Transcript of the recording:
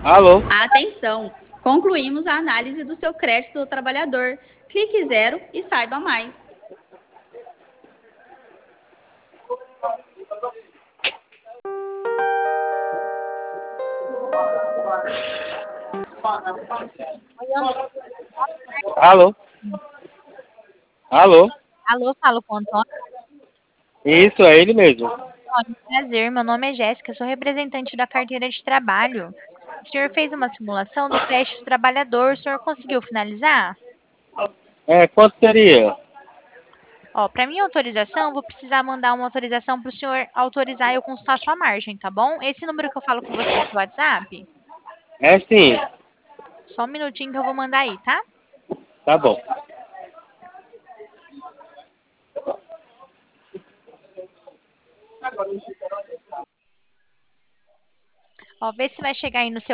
Alô? Atenção! Concluímos a análise do seu crédito do trabalhador. Clique zero e saiba mais. Oi, Antônio. Alô? Alô? Alô, falo com o Antônio. Isso, é ele mesmo. Prazer, meu nome é Jéssica, sou representante da carteira de trabalho. O senhor fez uma simulação do crédito trabalhador, o senhor conseguiu finalizar? Quanto seria? Ó, para minha autorização, eu vou precisar mandar uma autorização para o senhor autorizar e eu consultar a sua margem, tá bom? Esse número que eu falo com você é seu WhatsApp? É sim, Só um minutinho que eu vou mandar aí, tá? tá bom. Ó, vê se vai chegar aí no seu